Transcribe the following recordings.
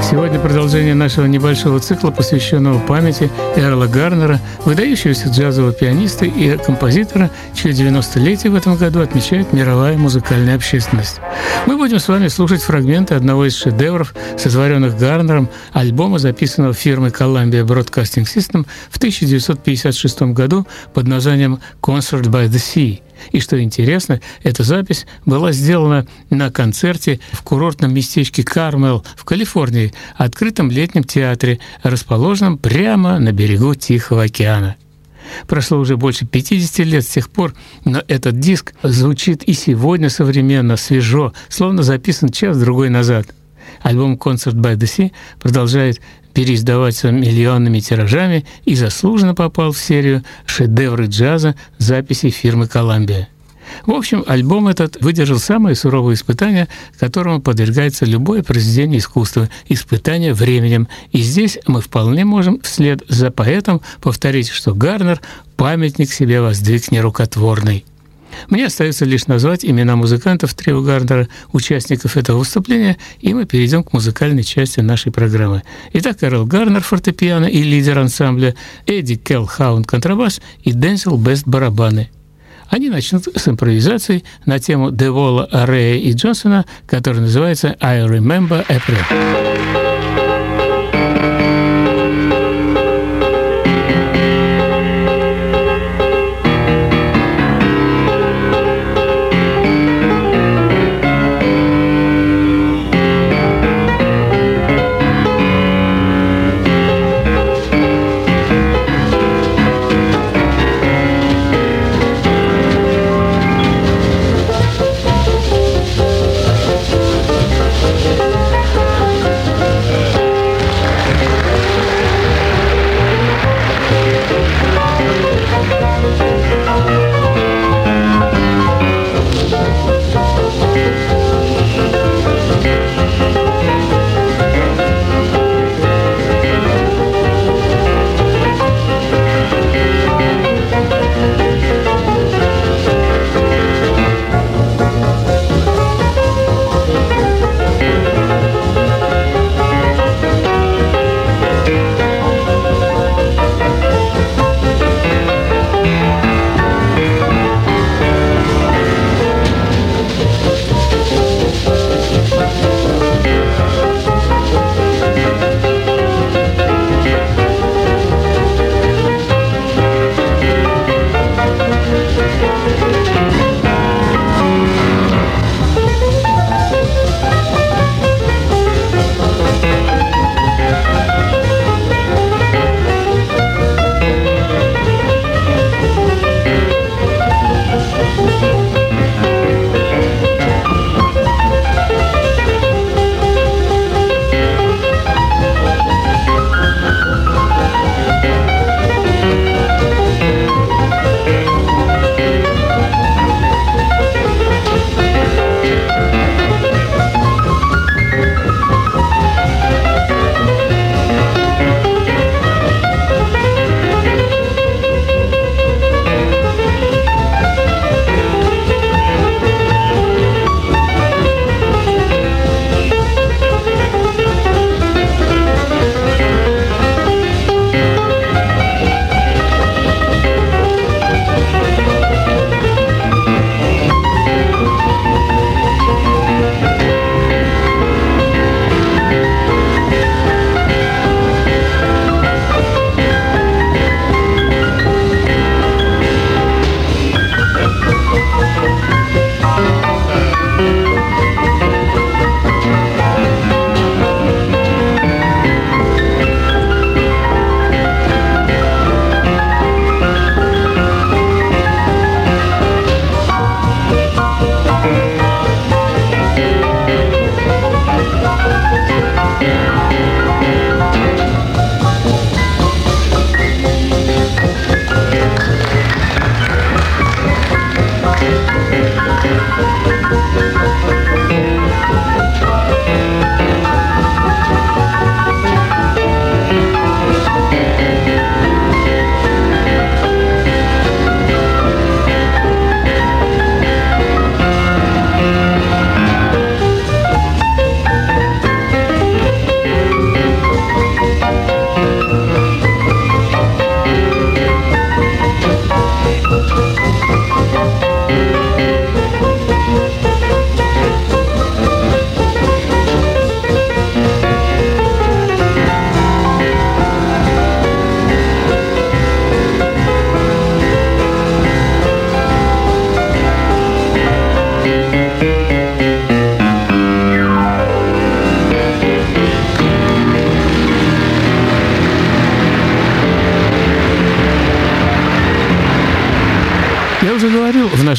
Сегодня продолжение нашего небольшого цикла, посвященного памяти Эрла Гарнера, выдающегося джазового пианиста и композитора, чье 90-летие в этом году отмечает мировая музыкальная общественность. Мы будем с вами слушать фрагменты одного из шедевров, сотворенных Гарнером, альбома, записанного фирмой Columbia Broadcasting System в 1956 году под названием «Concert by the Sea». И что интересно, эта запись была сделана на концерте в курортном местечке Кармел в Калифорнии, открытом летнем театре, расположенном прямо на берегу Тихого океана. Прошло уже больше 50 лет с тех пор, но этот диск звучит и сегодня современно, свежо, словно записан час-другой назад. Альбом «Concert by the Sea» продолжает переиздаваться миллионными тиражами и заслуженно попал в серию «Шедевры джаза» записей фирмы Columbia. В общем, альбом этот выдержал самые суровые испытания, которому подвергается любое произведение искусства – испытания временем. И здесь мы вполне можем вслед за поэтом повторить, что Гарнер памятник себе воздвиг нерукотворный. Мне остается лишь назвать имена музыкантов трио Гарнера, участников этого выступления, и мы перейдем к музыкальной части нашей программы. Итак, Эрл Гарнер, фортепиано и лидер ансамбля, Эдди Келхаун, контрабас и Дензел Бест, барабаны. Они начнут с импровизацией на тему Девола, Арея и Джонсона, которая называется «I Remember April».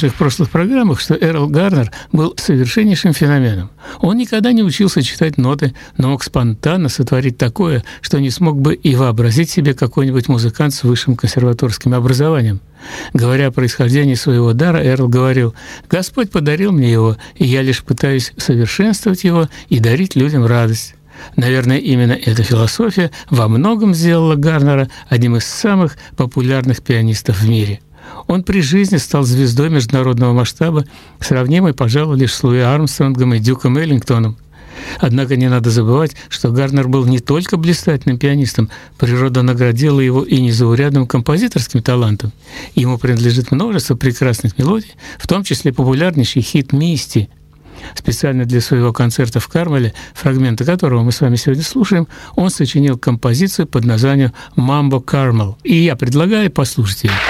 наших прошлых программах, что Эрл Гарнер был совершеннейшим феноменом. Он никогда не учился читать ноты, но мог спонтанно сотворить такое, что не смог бы и вообразить себе какой-нибудь музыкант с высшим консерваторским образованием. Говоря о происхождении своего дара, Эрл говорил: «Господь подарил мне его, и я лишь пытаюсь совершенствовать его и дарить людям радость». Наверное, именно эта философия во многом сделала Гарнера одним из самых популярных пианистов в мире. Он при жизни стал звездой международного масштаба, сравнимой, пожалуй, лишь с Луи Армстронгом и Дюком Эллингтоном. Однако не надо забывать, что Гарнер был не только блистательным пианистом, природа наградила его и незаурядным композиторским талантом. Ему принадлежит множество прекрасных мелодий, в том числе популярнейший хит «Мисти». Специально для своего концерта в Кармеле, фрагменты которого мы с вами сегодня слушаем, он сочинил композицию под названием «Mambo Carmel». И я предлагаю послушать ее.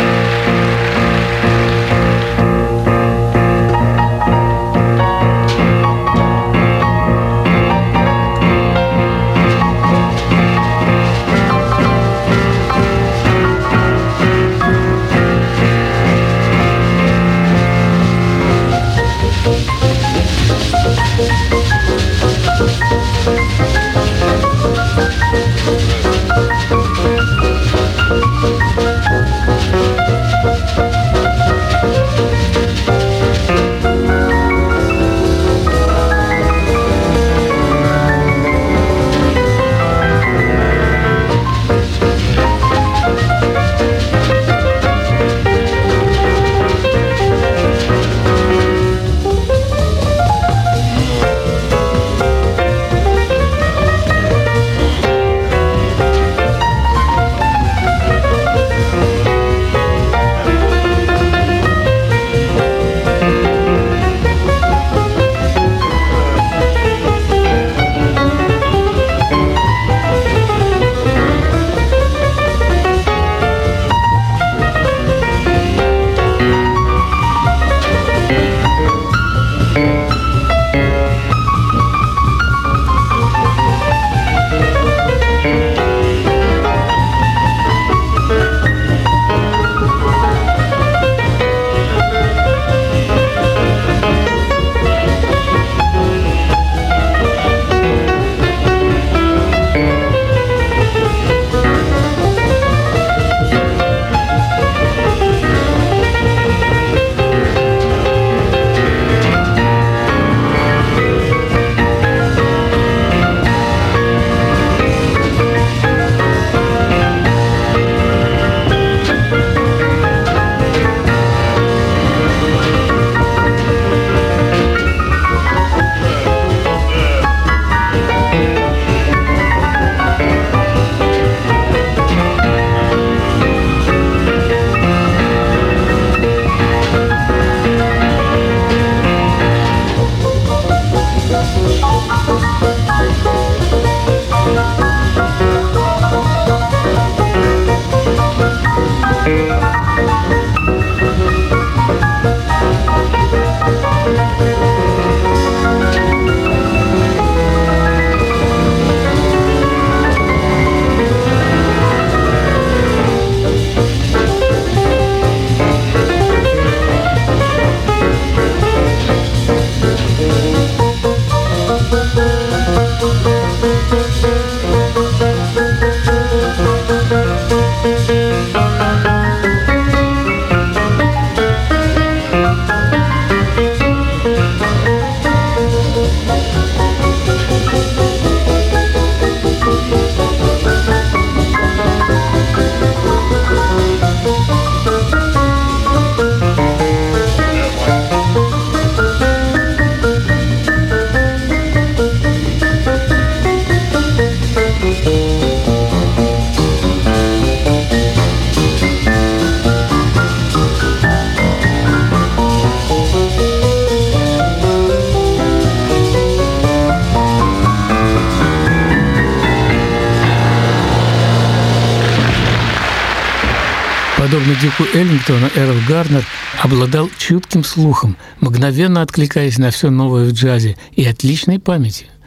Подобно Дюку Эллингтону, Эрл Гарнер обладал чутким слухом, мгновенно откликаясь на все новое в джазе, и отличной памятью.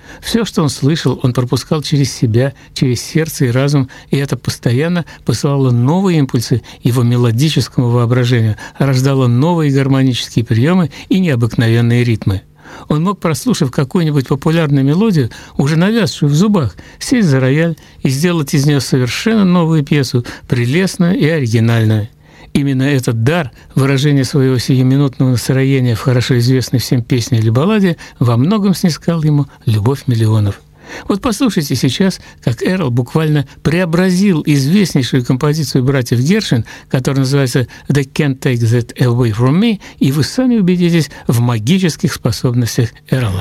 Все, что он слышал, он пропускал через себя, через сердце и разум, и это постоянно посылало новые импульсы его мелодическому воображению, рождало новые гармонические приемы и необыкновенные ритмы. Он мог, прослушав какую-нибудь популярную мелодию, уже навязшую в зубах, сесть за рояль и сделать из нее совершенно новую пьесу, прелестную и оригинальную. Именно этот дар выражения своего сиюминутного настроения в хорошо известной всем песне или балладе во многом снискал ему любовь миллионов. Вот послушайте сейчас, как Эрл буквально преобразил известнейшую композицию братьев Гершвин, которая называется «They Can't Take That Away From Me», и вы сами убедитесь в магических способностях Эрла.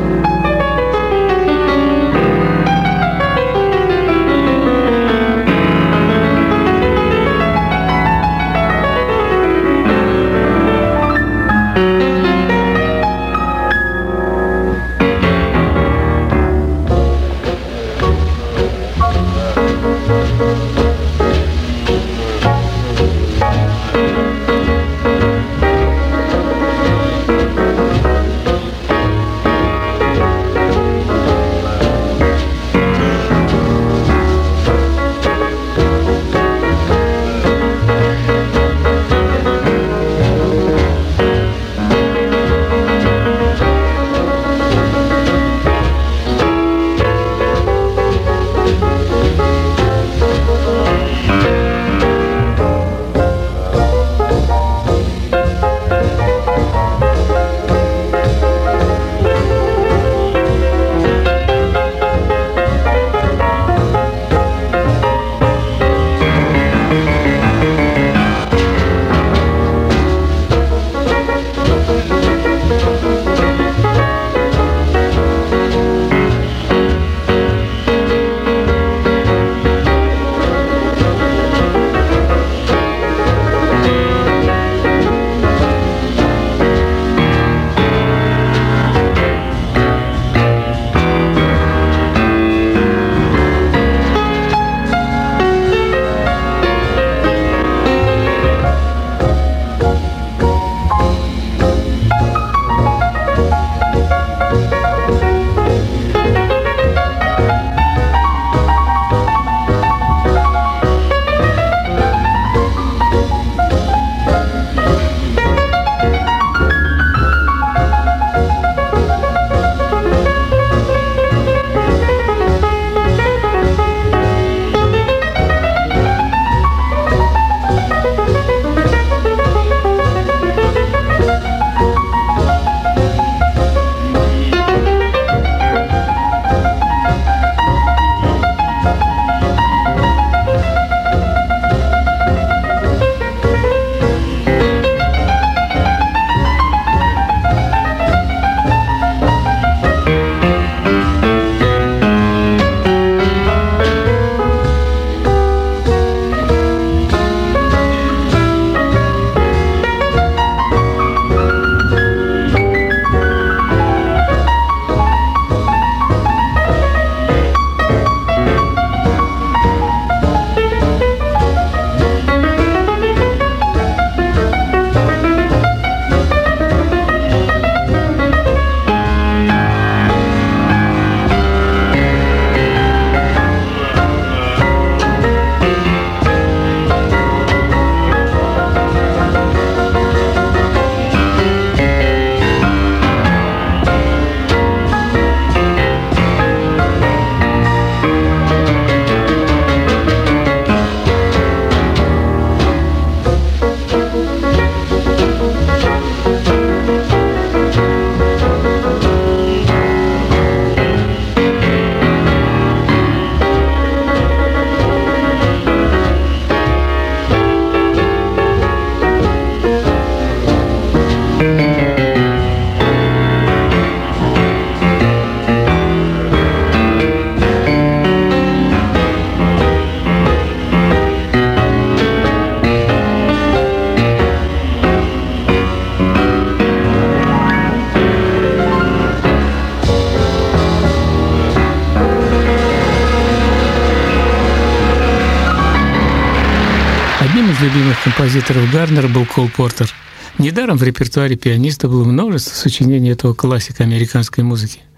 любимых композиторов Гарнера был Кол Портер. Недаром в репертуаре пианиста было множество сочинений этого классика американской музыки.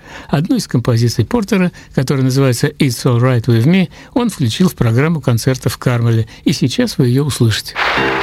Одну из композиций Портера, которая называется «It's All Right With Me», он включил в программу концертов в Кармеле, и сейчас вы ее услышите.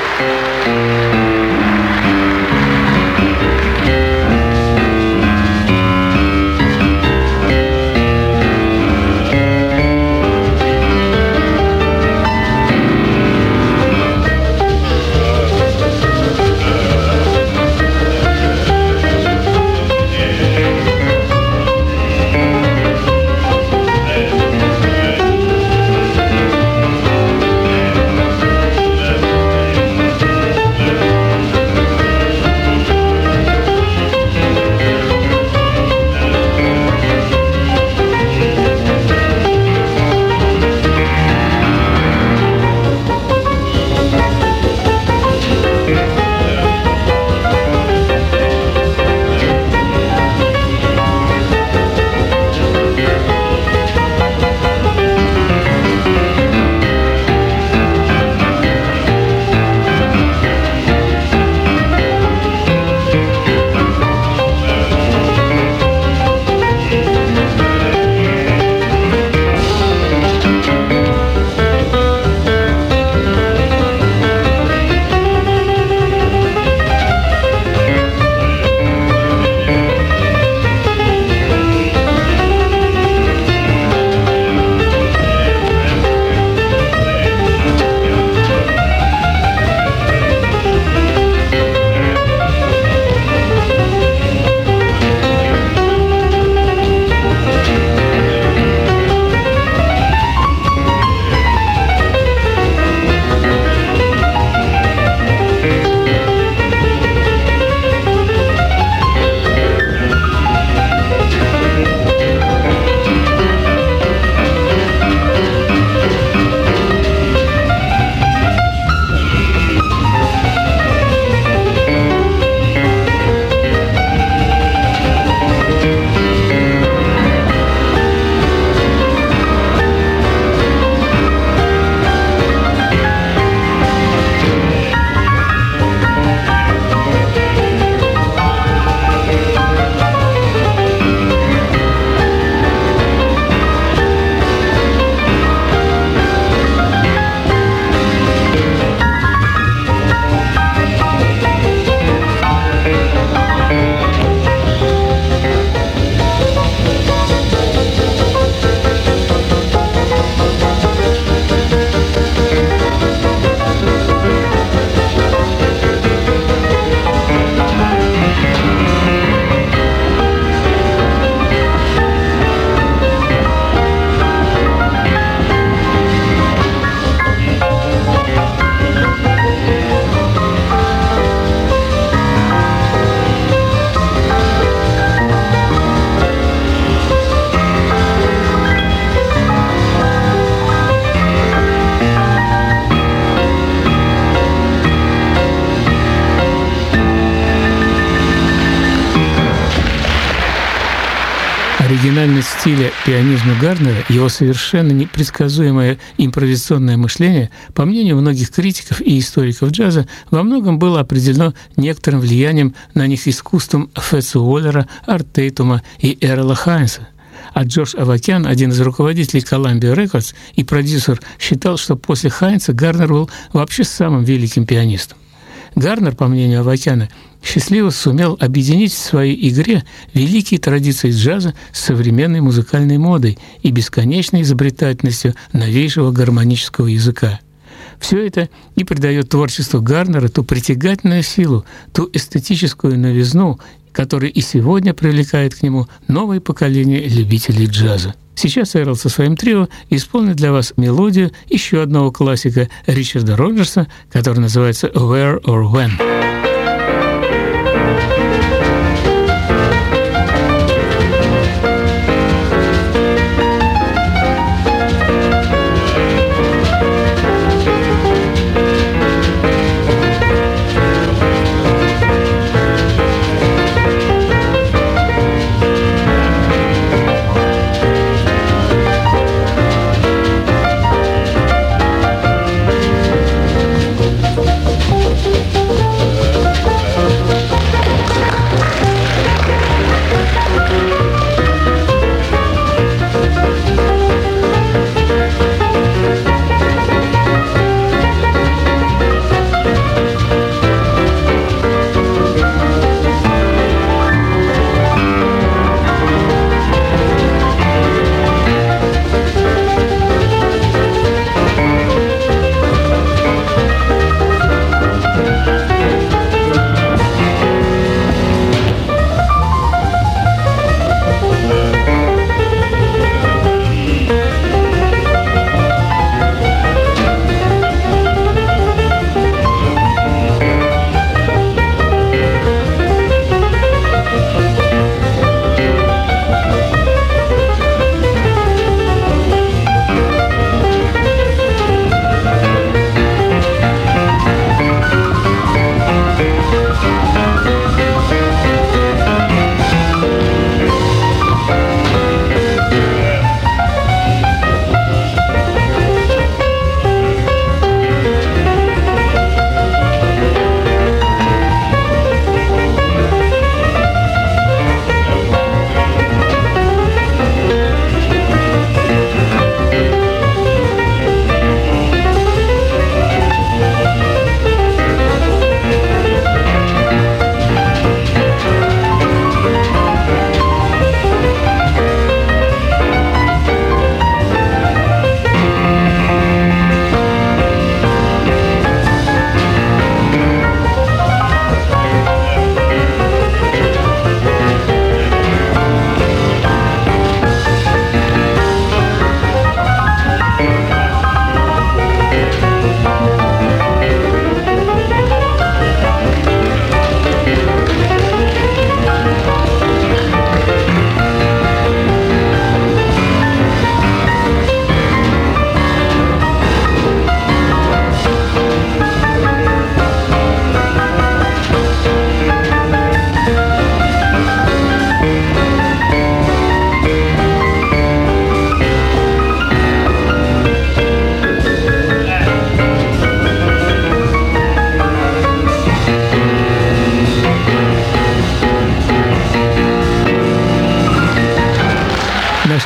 Оригинальность стиля пианизма Гарнера, его совершенно непредсказуемое импровизационное мышление, по мнению многих критиков и историков джаза, во многом было определено некоторым влиянием на них искусством Фетса Уоллера, Арт Тейтума и Эрла Хайнса. А Джордж Авакян, один из руководителей Columbia Records и продюсер, считал, что после Хайнса Гарнер был вообще самым великим пианистом. Гарнер, по мнению Авакяна, счастливо сумел объединить в своей игре великие традиции джаза с современной музыкальной модой и бесконечной изобретательностью новейшего гармонического языка. Все это и придает творчеству Гарнера ту притягательную силу, ту эстетическую новизну, которая и сегодня привлекает к нему новое поколение любителей джаза. Сейчас Эрл со своим трио исполнит для вас мелодию еще одного классика Ричарда Роджерса, который называется «Where or When».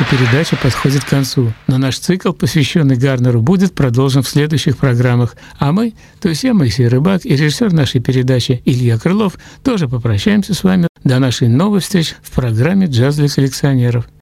передача подходит к концу, но наш цикл, посвященный Гарнеру, будет продолжен в следующих программах. А мы, то есть я, Моисей Рыбак, и режиссер нашей передачи Илья Крылов, тоже попрощаемся с вами до нашей новой встречи в программе «Джаз для коллекционеров».